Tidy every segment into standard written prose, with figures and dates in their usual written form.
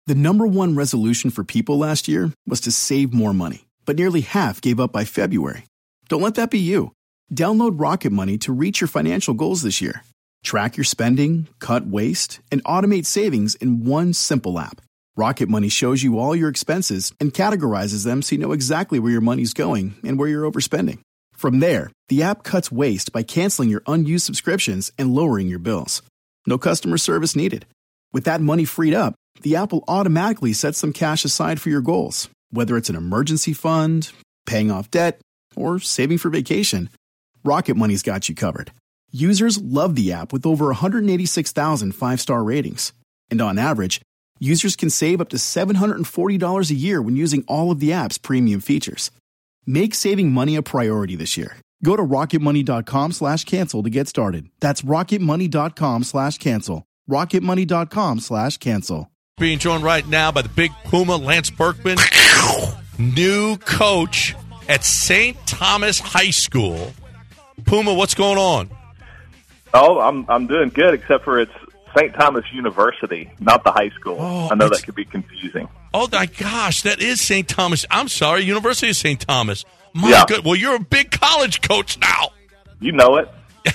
The number one resolution for people last year was to save more money, but nearly half gave up by February. Don't let that be you. Download Rocket Money to reach your financial goals this year. Track your spending, cut waste, and automate savings in one simple app. Rocket Money shows you all your expenses and categorizes them so you know exactly where your money's going and where you're overspending. From there, the app cuts waste by canceling your unused subscriptions and lowering your bills. No customer service needed. With that money freed up, the app will automatically set some cash aside for your goals, whether it's an emergency fund, paying off debt, or saving for vacation. Rocket Money's got you covered. Users love the app with over 186,000 five-star ratings. And on average, users can save up to $740 a year when using all of the app's premium features. Make saving money a priority this year. Go to rocketmoney.com/cancel to get started. That's rocketmoney.com/cancel. rocketmoney.com/cancel. Being joined right now by the big Puma, Lance Berkman, new coach at St. Thomas High School. Puma, what's going on? Oh, I'm doing good, except for it's St. Thomas University, not the high school. Oh, I know that could be confusing. Oh, my gosh, that is St. Thomas. I'm sorry, University of St. Thomas. My good. Well, you're a big college coach now. You know it.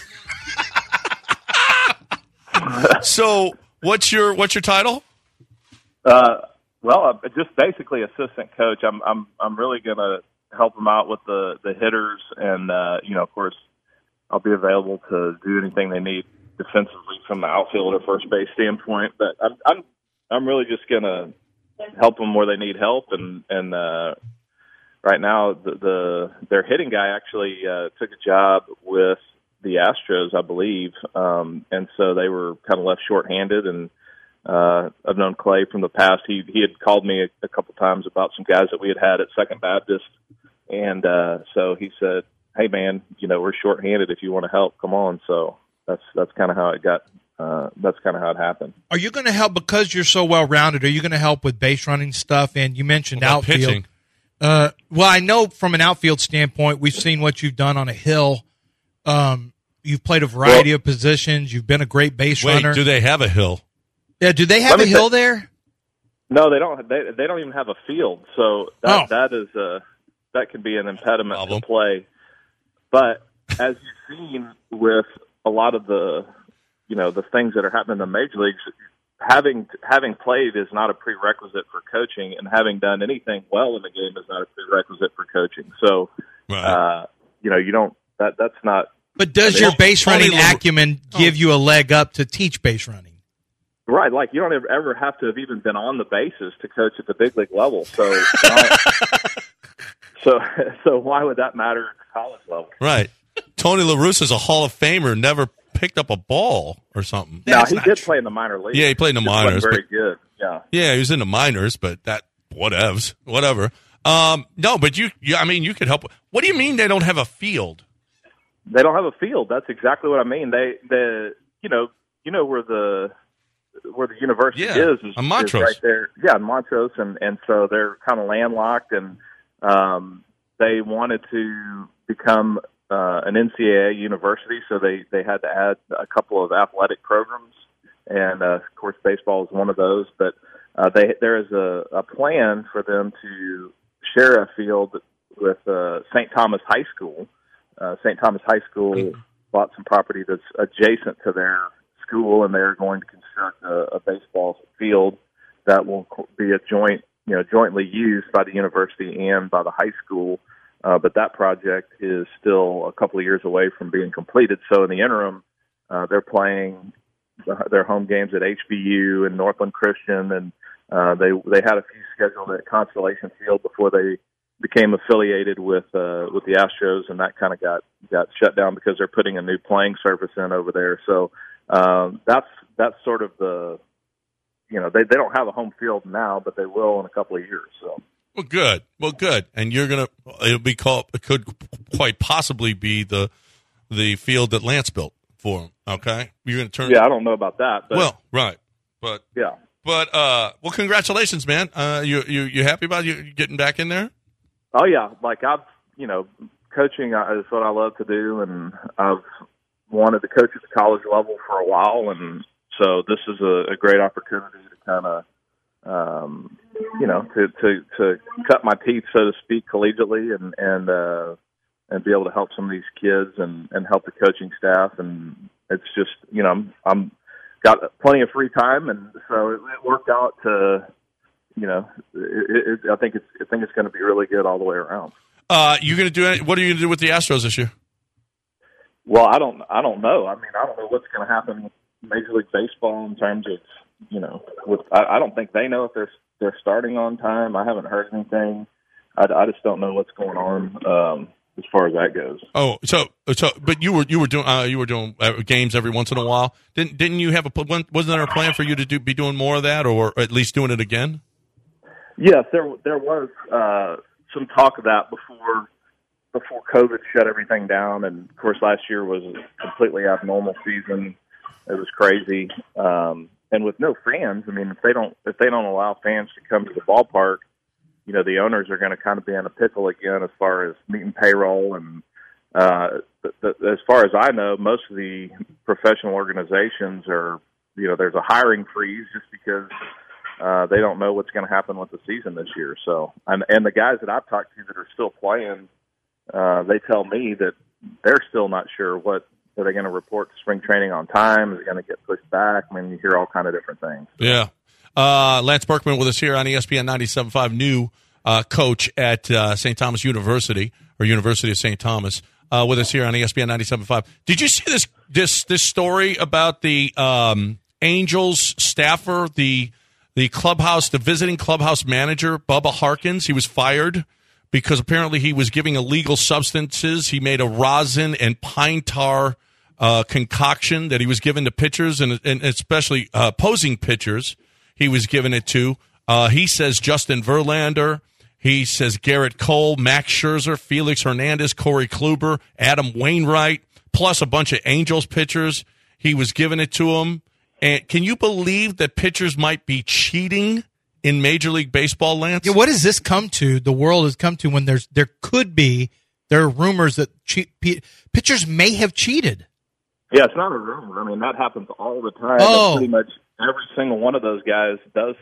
So, what's your title? Well, I'm just basically assistant coach. I'm really going to help them out with the hitters, and of course, I'll be available to do anything they need defensively from the outfield or first base standpoint. But I'm really just going to help them where they need help, and right now their hitting guy actually took a job with the Astros, I believe, and so they were kind of left shorthanded. And I've known Clay from the past. He had called me a couple times about some guys that we had at Second Baptist, and so he said, "Hey man, we're shorthanded. If you want to help, come on." So that's kind of how it got. That's kind of how it happened. Are you going to help because you're so well rounded? Are you going to help with base running stuff? And you mentioned outfield. Pitching? Well, I know from an outfield standpoint, we've seen what you've done on a hill. You've played a variety of positions. You've been a great base runner. Do they have a hill? Yeah, do they have a hill there? No, they don't. They don't even have a field, so that can be an impediment to play. But as you've seen with a lot of the things that are happening in the major leagues, having played is not a prerequisite for coaching, and having done anything well in the game is not a prerequisite for coaching. So, right. You don't. That's not. But does your base running acumen give you a leg up to teach base running? Right, like you don't ever have to have even been on the bases to coach at the big league level. So, so why would that matter at the college level? Right. Tony La Russa's a Hall of Famer, never picked up a ball or something. No, he did play in the minor leagues. Yeah, he played in the minors. Very good. Yeah. Yeah, he was in the minors, but whatever. No, but you could help. What do you mean they don't have a field? They don't have a field. That's exactly what I mean. Where the university is Montrose. Right there. Yeah, in Montrose, and so they're kind of landlocked, and they wanted to become an NCAA university, so they had to add a couple of athletic programs, and of course baseball is one of those. But there is a plan for them to share a field with St. Thomas High School. St. Thomas High School bought some property that's adjacent to their school, and they're going to construct a baseball field that will be jointly used by the university and by the high school. But that project is still a couple of years away from being completed. So in the interim, they're playing their home games at HBU and Northland Christian, and they had a few scheduled at Constellation Field before they became affiliated with the Astros, and that kind of got shut down because they're putting a new playing surface in over there. So that's sort of the they don't have a home field now, but they will in a couple of years. So well, good, and it could quite possibly be the field that Lance built for him. Okay, you're going to turn. Yeah, I don't know about that. But, well, right, but yeah, but well, congratulations, man. You happy about you getting back in there? Oh yeah, like coaching is what I love to do, and I've wanted to coach at the college level for a while, and so this is a great opportunity to kind of to cut my teeth, so to speak, collegiately, and be able to help some of these kids and help the coaching staff. And it's just, I'm got plenty of free time, and so it worked out to, I think it's going to be really good all the way around. You're going to do what are you going to do with the Astros this year? Well, I don't know. I mean, I don't know what's going to happen with Major League Baseball in terms of, I don't think they know if they're starting on time. I haven't heard anything. I just don't know what's going on as far as that goes. Oh, but you were doing games every once in a while. Didn't you have wasn't there a plan for you to be doing more of that, or at least doing it again? Yes, there was some talk of that before COVID shut everything down, and of course last year was a completely abnormal season. It was crazy, and with no fans. I mean, if they don't allow fans to come to the ballpark, the owners are going to kind of be in a pickle again as far as meeting payroll. And as far as I know, most of the professional organizations are, there's a hiring freeze just because they don't know what's going to happen with the season this year. So, and the guys that I've talked to that are still playing, they tell me that they're still not sure are they going to report to spring training on time? Is it going to get pushed back? I mean, you hear all kind of different things. Yeah. Lance Berkman with us here on ESPN 97.5, new coach at St. Thomas University, or University of St. Thomas, with us here on ESPN 97.5. Did you see this story about the Angels staffer, the visiting clubhouse manager, Bubba Harkins? He was fired because apparently he was giving illegal substances. He made a rosin and pine tar concoction that he was given to pitchers, and especially opposing pitchers. He was giving it to. He says Justin Verlander. He says Garrett Cole, Max Scherzer, Felix Hernandez, Corey Kluber, Adam Wainwright, plus a bunch of Angels pitchers. He was giving it to them. And can you believe that pitchers might be cheating in Major League Baseball, Lance? Yeah, what does this come to? The world has come to when there are rumors that pitchers may have cheated. Yeah, it's not a rumor. I mean, that happens all the time. Oh. Pretty much every single one of those guys does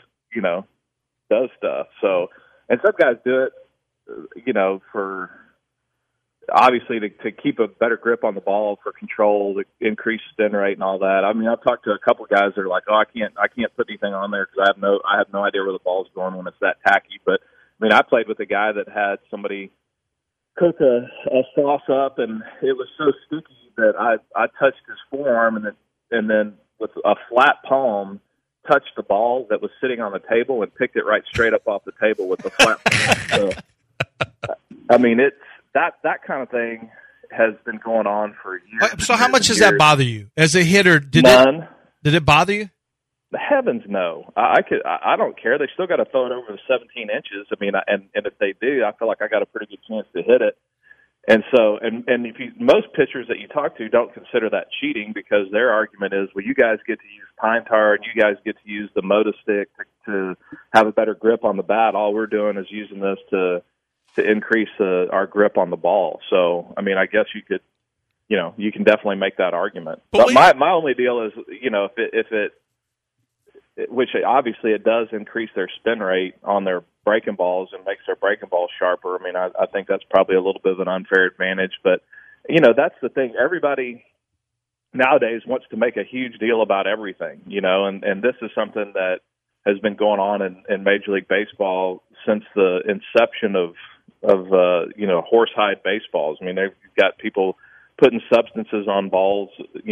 stuff. So, and some guys do it, for obviously to keep a better grip on the ball, for control, to increase spin rate and all that. I mean, I've talked to a couple of guys that are like, I can't put anything on there because I have no idea where the ball's going when it's that tacky. But I mean, I played with a guy that had somebody cook a sauce up, and it was so sticky that I touched his forearm, and then with a flat palm touched the ball that was sitting on the table and picked it right straight up off the table with the flat palm. So, I mean, it's that kind of thing has been going on for years. So how much does that bother you as a hitter? None. Did it bother you? The heavens, no. I don't care. They still got to throw it over the 17 inches. I mean, and if they do, I feel like I got a pretty good chance to hit it. And so, and if most pitchers that you talk to don't consider that cheating, because their argument is, well, you guys get to use pine tar and you guys get to use the Moto Stick to have a better grip on the bat. All we're doing is using this to increase our grip on the ball. So, I mean, I guess you could, you can definitely make that argument. But my only deal is, if it which obviously it does increase their spin rate on their breaking balls and makes their breaking balls sharper. I mean, I think that's probably a little bit of an unfair advantage, but that's the thing. Everybody nowadays wants to make a huge deal about everything, and this is something that has been going on in Major League Baseball since the inception of horsehide baseballs. I mean, they've got people putting substances on balls,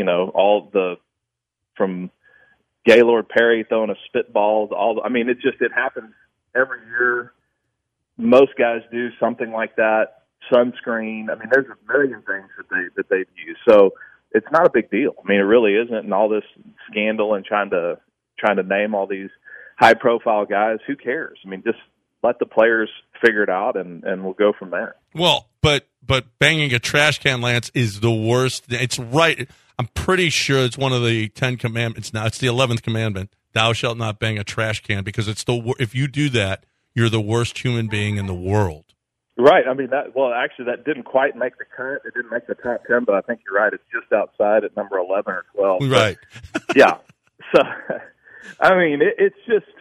from Gaylord Perry throwing a spitball. It happens every year. Most guys do something like that. Sunscreen. I mean, there's a million things that they've used. So it's not a big deal. I mean, it really isn't. And all this scandal and trying to name all these high profile guys, who cares? I mean, just let the players figure it out, and we'll go from there. Well, but banging a trash can, Lance, is the worst. It's right. I'm pretty sure it's one of the 10 commandments. Now it's the 11th commandment: "Thou shalt not bang a trash can," because if you do that, you're the worst human being in the world. Right. I mean, that didn't quite make the cut. It didn't make the top 10, but I think you're right. It's just outside at number 11 or 12. Right. But, yeah. So, I mean, it's just.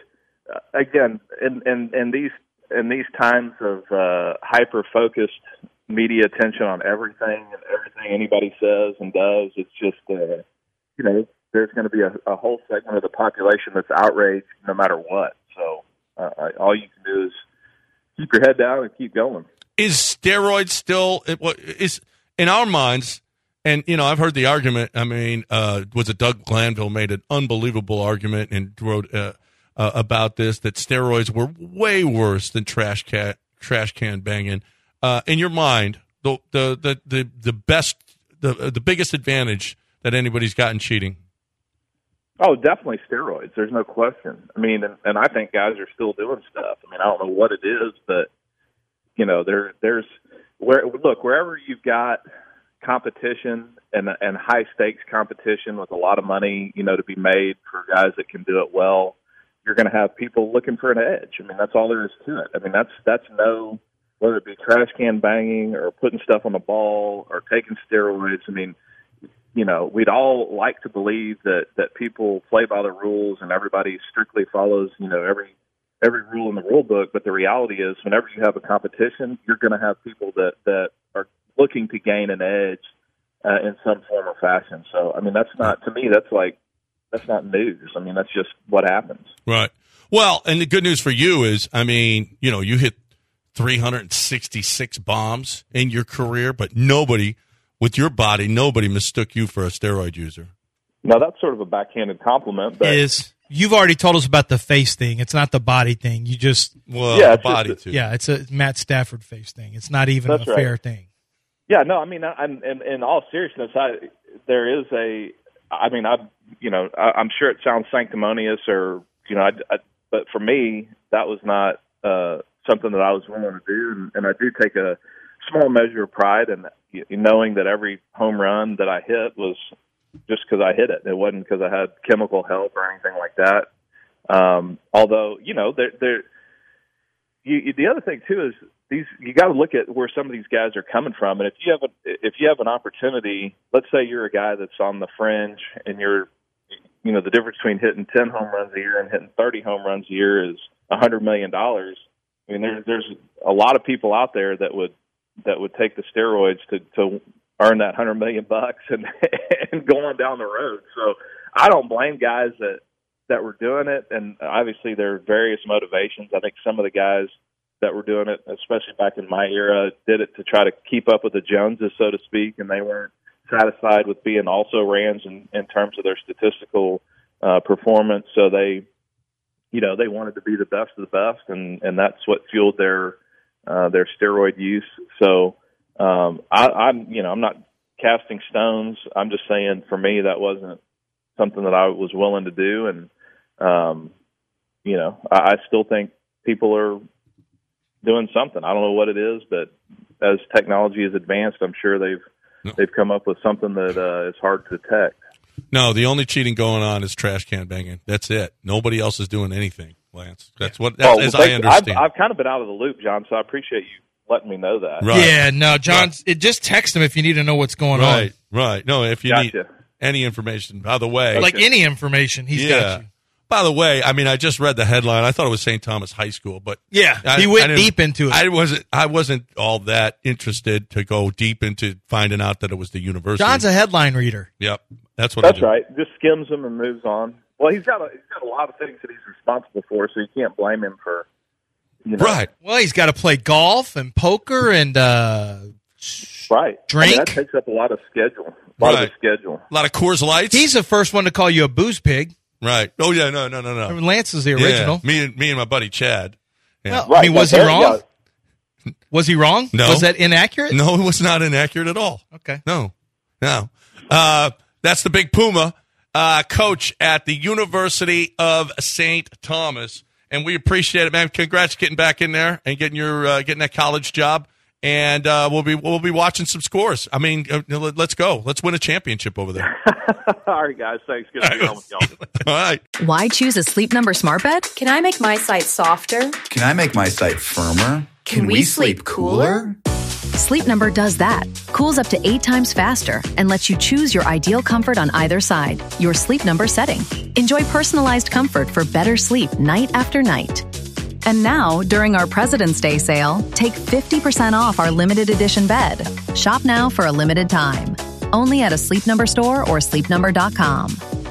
again, in these times of hyper focused media attention on everything and everything anybody says and does, it's just there's going to be a whole segment of the population that's outraged no matter what. So all you can do is keep your head down and keep going. Is steroids still is in our minds? And I've heard the argument. I mean, was it Doug Glanville made an unbelievable argument and wrote about this, that steroids were way worse than trash can banging. In your mind, the biggest advantage that anybody's got in cheating? Oh, definitely steroids. There's no question. I mean, and I think guys are still doing stuff. I mean, I don't know what it is, but there's wherever you've got competition and high stakes competition with a lot of money, to be made for guys that can do it well, you're going to have people looking for an edge. I mean, that's all there is to it. I mean, that's no, whether it be trash can banging or putting stuff on the ball or taking steroids. I mean, we'd all like to believe that people play by the rules and everybody strictly follows, every rule in the rule book. But the reality is, whenever you have a competition, you're going to have people that are looking to gain an edge in some form or fashion. So, I mean, that's not news. I mean, that's just what happens. Right. Well, and the good news for you is, I mean, you hit 366 bombs in your career, but nobody mistook you for a steroid user. No, that's sort of a backhanded compliment. But you've already told us about the face thing. It's not the body thing. You just the body too. Yeah, it's a Matt Stafford face thing. It's not even a fair thing. Yeah, no, I mean, in all seriousness, I'm sure it sounds sanctimonious, or but for me, that was not something that I was willing to do, and I do take a small measure of pride in knowing that every home run that I hit was just because I hit it. It wasn't because I had chemical help or anything like that. Although, the other thing too is you got to look at where some of these guys are coming from, and if you have an opportunity, let's say you're a guy that's on the fringe, and you're, the difference between hitting 10 home runs a year and hitting 30 home runs a year is $100 million. I mean, there's a lot of people out there that would take the steroids to earn that $100 million and go on down the road. So I don't blame guys that were doing it, and obviously there are various motivations. I think some of the guys that were doing it, especially back in my era, did it to try to keep up with the Joneses, so to speak, and they weren't satisfied with being also rans in terms of their statistical performance. So they wanted to be the best of the best, and that's what fueled their steroid use. So I'm not casting stones. I'm just saying, for me, that wasn't something that I was willing to do, and I still think people are doing something. I don't know what it is, but as technology has advanced, I'm sure they've come up with something that is hard to detect. No, the only cheating going on is trash can banging. That's it. Nobody else is doing anything, Lance. That's I understand. I've kind of been out of the loop, John, so I appreciate you letting me know that. Right. Yeah, no, John, just text him if you need to know what's going on. Right. No, if you need any information. By the way. Like any information, he's got you. By the way, I mean, I just read the headline. I thought it was St. Thomas High School, but he went deep into it. I wasn't all that interested to go deep into finding out that it was the university. John's a headline reader. Yep, that's right. Just skims them and moves on. Well, he's got a lot of things that he's responsible for, so you can't blame him for. Right. Well, he's got to play golf and poker and right. drink. That takes up a lot of schedule. A lot of schedule. A lot of Coors Lights. He's the first one to call you a booze pig. Right. Oh, yeah, no. I mean, Lance is the original. Yeah. Me and my buddy Chad. Yeah. Well, I mean, was he wrong? Was he wrong? No. Was that inaccurate? No, it was not inaccurate at all. Okay. No. That's the Big Puma, coach at the University of St. Thomas. And we appreciate it, man. Congrats getting back in there and getting that college job. And we'll be watching some scores. I mean, let's go. Let's win a championship over there. All right, guys. Thanks. Good to be on with y'all. All right. Why choose a Sleep Number smart bed? Can I make my site softer? Can I make my site firmer? Can we sleep cooler? Sleep Number does that. Cools up to 8 times faster and lets you choose your ideal comfort on either side. Your Sleep Number setting. Enjoy personalized comfort for better sleep night after night. And now, during our President's Day sale, take 50% off our limited edition bed. Shop now for a limited time. Only at a Sleep Number store or sleepnumber.com.